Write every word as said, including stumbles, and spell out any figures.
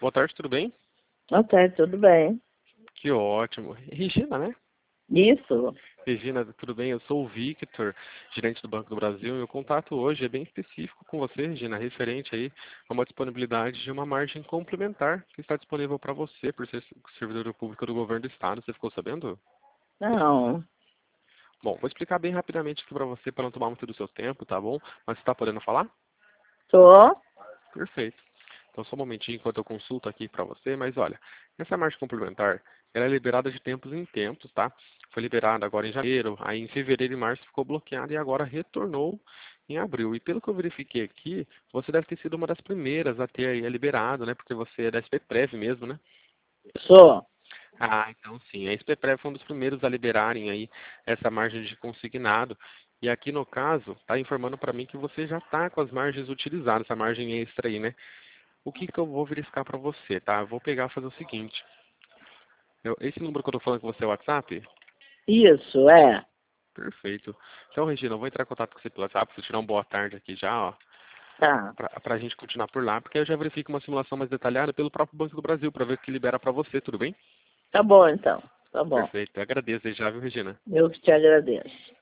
Boa tarde, tudo bem? Ok, tudo bem. Que ótimo. Regina, né? Isso. Regina, tudo bem? Eu sou o Victor, gerente do Banco do Brasil, e o contato hoje é bem específico com você, Regina, referente aí a uma disponibilidade de uma margem complementar que está disponível para você por ser servidor público do governo do estado. Você ficou sabendo? Não. Bom, vou explicar bem rapidamente aqui para você, para não tomar muito do seu tempo, tá bom? Mas você está podendo falar? Tô. Perfeito. Então, só um momentinho enquanto eu consulto aqui para você, mas olha, essa margem complementar, ela é liberada de tempos em tempos, tá? Foi liberada agora em janeiro, aí em fevereiro e março ficou bloqueada e agora retornou em abril. E pelo que eu verifiquei aqui, você deve ter sido uma das primeiras a ter aí liberado, né? Porque você é da S P Prev mesmo, né? Sou. Ah, então sim. A S P Prev foi um dos primeiros a liberarem aí essa margem de consignado. E aqui no caso, está informando para mim que você já está com as margens utilizadas, essa margem extra aí, né? O que que eu vou verificar para você, tá? Eu vou pegar e fazer o seguinte. Eu- esse número que eu tô falando com você é o WhatsApp? Isso, é. Perfeito. Então, Regina, eu vou entrar em contato com você pelo WhatsApp, você tirar uma boa tarde aqui já, ó, Tá. pra, pra gente continuar por lá, porque eu já verifico uma simulação mais detalhada pelo próprio Banco do Brasil, para ver o que libera para você, tudo bem? Tá bom, então. Tá bom. Perfeito. Eu agradeço aí já, viu, Regina? Eu que te agradeço.